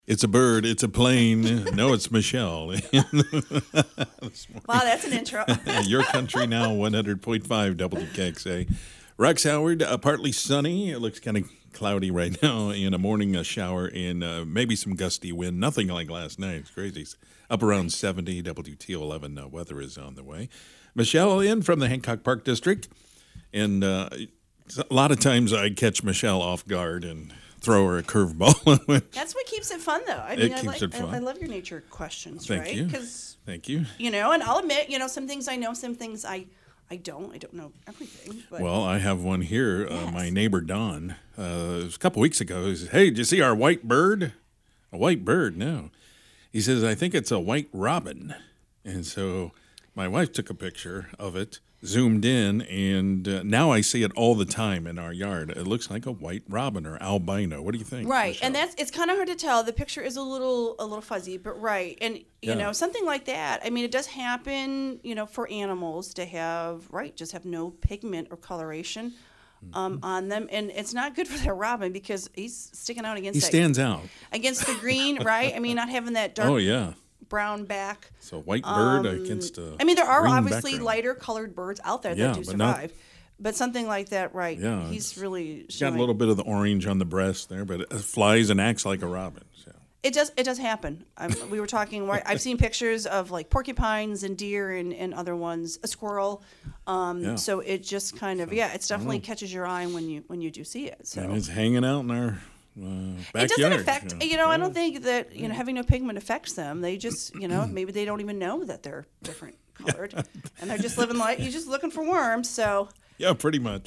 It's a bird. It's a plane. No, it's Michelle. Wow, that's an intro. Your country now, 100.5 WKXA. Rex Howard, partly sunny. It looks kind of cloudy right now. In a morning shower and maybe some gusty wind. Nothing like last night. It's crazy. It's up around 70. WTO11 weather is on the way. Michelle in from the Hancock Park District. And a lot of times I catch Michelle off guard and throw her a curveball. That's what keeps it fun, though. I mean, keeps it fun. I love your nature questions, Thank right? you. Thank you. And I'll admit, some things I know, some things I don't. I don't know everything. But. Well, I have one here. Yes. My neighbor, Don, it was a couple weeks ago. He says, "Hey, did you see our white bird?" A white bird? No. He says, "I think it's a white robin." And so my wife took a picture of it, zoomed in, and now I see it all the time in our yard. It looks like a white robin or albino. What do you think? Right, Michelle? and it's kind of hard to tell. The picture is a little fuzzy, but right, and something like that. I mean, it does happen, for animals to have just have no pigment or coloration on them, and it's not good for that robin because he's sticking out against. He stands out against the green, right? I mean, not having that dark. Brown back. So white bird against a I mean, there are obviously background. lighter colored birds out there that do survive. But something like that, right? Yeah, he's really got a little bit of the orange on the breast there, but it flies and acts like a robin. So. It does happen. We were talking. I've seen pictures of like porcupines and deer and other ones, a squirrel. So it just kind of it's definitely catches your eye when you do see it. So and it's hanging out in our backyard. It doesn't affect. I don't think that having no pigment affects them. They just maybe they don't even know that they're different colored, and they're just living life. You're just looking for worms. So yeah, pretty much.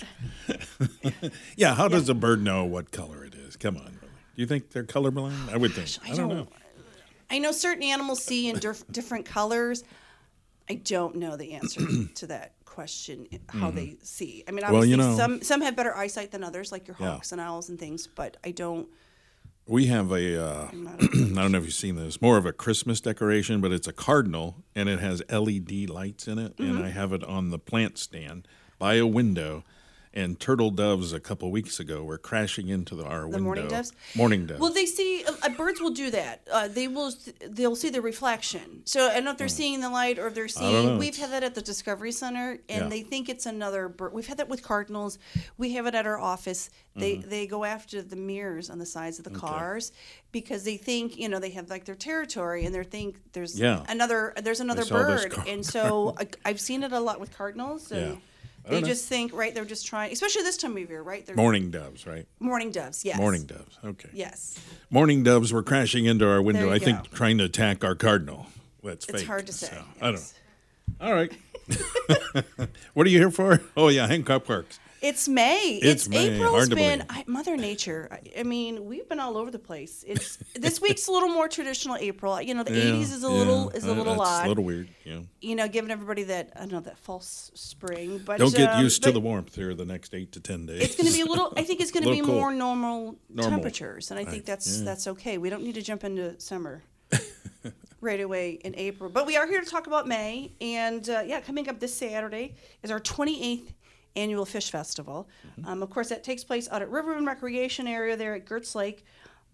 How does a bird know what color it is? Come on, really. Do you think they're colorblind? I would think. I don't know. I know certain animals see in different colors. I don't know the answer to that question, how they see. I mean, obviously, some have better eyesight than others, like your hawks and owls and things, but I don't. We have I don't know if you've seen this, more of a Christmas decoration, but it's a cardinal, and it has LED lights in it, and I have it on the plant stand by a window. And turtle doves a couple weeks ago were crashing into our window. The mourning doves? Mourning doves. Well, they see birds will do that. They'll see the reflection. So I don't know if they're seeing the light or if they're seeing. We've had that at the Discovery Center, and they think it's another bird. We've had that with cardinals. We have it at our office. They go after the mirrors on the sides of the cars because they think they have like their territory, and they think there's another bird. And so I've seen it a lot with cardinals. And they just think, they're just trying, especially this time of year, right? They're mourning doves, right? Mourning doves, yes. Mourning doves, okay. Yes. Mourning doves were crashing into our window, I think, trying to attack our cardinal. That's fake. It's hard to say. So, I don't know. All right. What are you here for? Oh, yeah, Hancock Parks. It's May. It's May. April's Hard to been believe. Mother Nature. I mean, we've been all over the place. It's this week's a little more traditional April. The 80s is a little odd. It's a little weird. Yeah. Giving everybody that that false spring. But don't get used to the warmth here the next 8 to 10 days. It's going to be a little. I think it's going to be cold. more normal temperatures, and I think that's okay. We don't need to jump into summer right away in April. But we are here to talk about May, and coming up this Saturday is our 28th annual Fish Festival. Of course, that takes place out at Riverman Recreation Area there at Gertz Lake.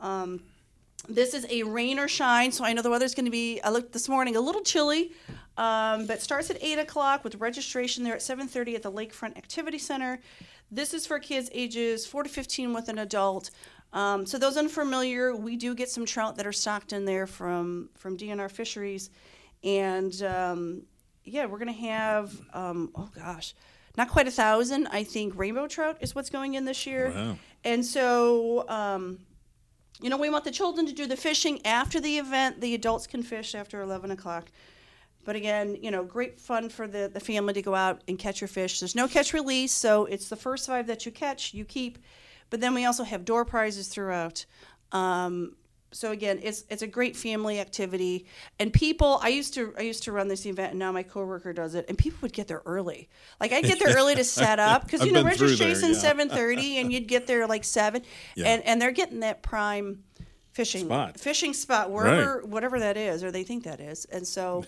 This is a rain or shine, so I know the weather's going to be, I looked this morning, a little chilly, but starts at 8 o'clock with registration there at 7:30 at the Lakefront Activity Center. This is for kids ages 4 to 15 with an adult. So those unfamiliar, we do get some trout that are stocked in there from DNR Fisheries. And, we're going to have, not quite 1,000. I think rainbow trout is what's going in this year. Wow. And so, we want the children to do the fishing after the event. The adults can fish after 11 o'clock. But again, great fun for the family to go out and catch your fish. There's no catch release, so it's the first 5 that you catch, you keep. But then we also have door prizes throughout. So again, it's a great family activity, and people. I used to run this event, and now my coworker does it. And people would get there early. Like I'd get there early to set up because registration 7:30, and you'd get there like 7, and they're getting that prime fishing spot wherever whatever that is, or they think that is. And so,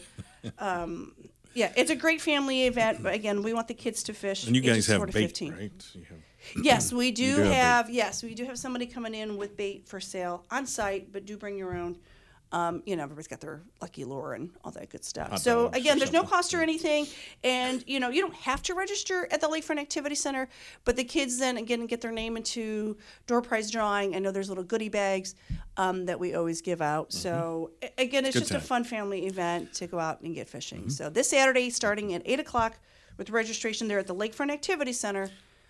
it's a great family event. But again, we want the kids to fish. And you guys have bait, 15. right? Yes, we do have somebody coming in with bait for sale on site, but do bring your own. Everybody's got their lucky lure and all that good stuff. So again, there's no cost or anything, and you don't have to register at the Lakefront Activity Center, but the kids then again get their name into door prize drawing. I know there's little goodie bags that we always give out. Mm-hmm. So again, it's just a fun family event to go out and get fishing. Mm-hmm. So this Saturday, starting at 8:00 with registration there at the Lakefront Activity Center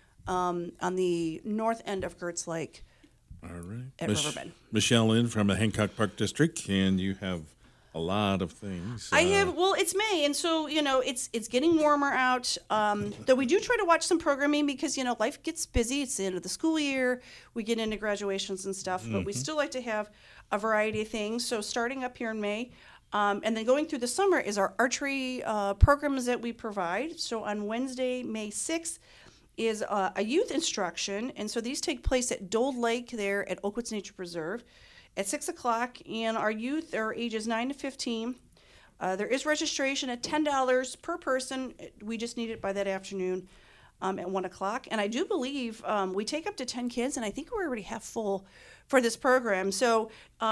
on the north end of Gertz Lake. All right. At Riverbend. Michelle in from the Hancock Park District, and you have a lot of things. It's May, and so, it's getting warmer out. Though we do try to watch some programming because, life gets busy. It's the end of the school year. We get into graduations and stuff, but we still like to have a variety of things. So starting up here in May, and then going through the summer is our archery programs that we provide. So on Wednesday, May 6th, is a youth instruction, and so these take place at Dold Lake there at Oakwoods Nature Preserve at 6:00, and our youth are ages 9 to 15. There is registration at $10 per person. We just need it by that afternoon at 1:00, and I do believe we take up to 10 kids, and I think we're already half full for this program. So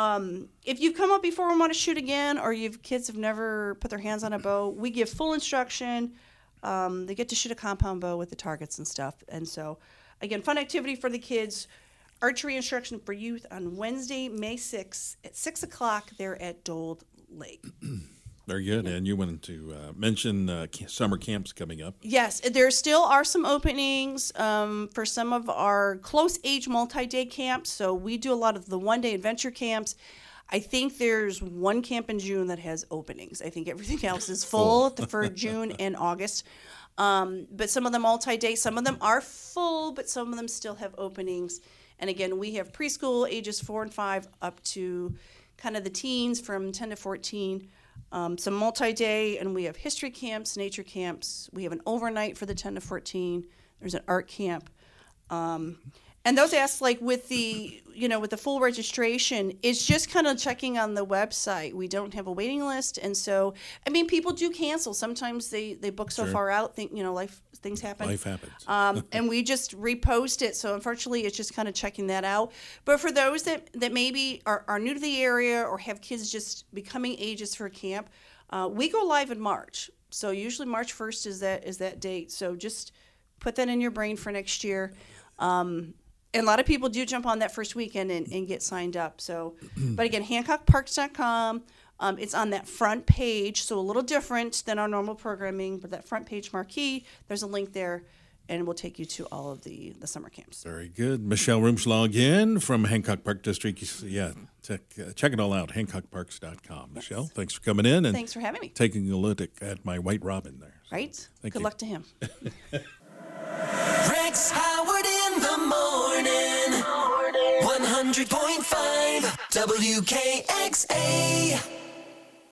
if you've come up before and want to shoot again, or kids have never put their hands on a bow, we give full instruction. They get to shoot a compound bow with the targets and stuff. And so, again, fun activity for the kids. Archery instruction for youth on Wednesday, May 6th at 6:00 there at Dold Lake. Very good. And you wanted to mention summer camps coming up. Yes, there still are some openings for some of our close age multi-day camps. So we do a lot of the one-day adventure camps. I think there's one camp in June that has openings. I think everything else is full for June and August. But some of them multi-day, some of them are full, but some of them still have openings. And again, we have preschool ages 4 and 5 up to kind of the teens from 10 to 14. Some multi-day, and we have history camps, nature camps. We have an overnight for the 10 to 14. There's an art camp. And those ask, like, with the full registration, it's just kind of checking on the website. We don't have a waiting list. And so, people do cancel. Sometimes they book so far out, things happen. Life happens. And we just repost it. So, unfortunately, it's just kind of checking that out. But for those that maybe are new to the area or have kids just becoming ages for camp, we go live in March. So, usually March 1st is that date. So, just put that in your brain for next year. And a lot of people do jump on that first weekend and get signed up. So, but again, HancockParks.com. It's on that front page, so a little different than our normal programming. But that front page marquee, there's a link there, and we'll take you to all of the summer camps. Very good. Michelle Rumschlag again from Hancock Park District. Yeah, check it all out, HancockParks.com. Yes. Michelle, thanks for coming in. And thanks for having me. Taking a look at my white robin there. So, right? Good luck to him. Rex Howard in the morning. 100.5 WKXA.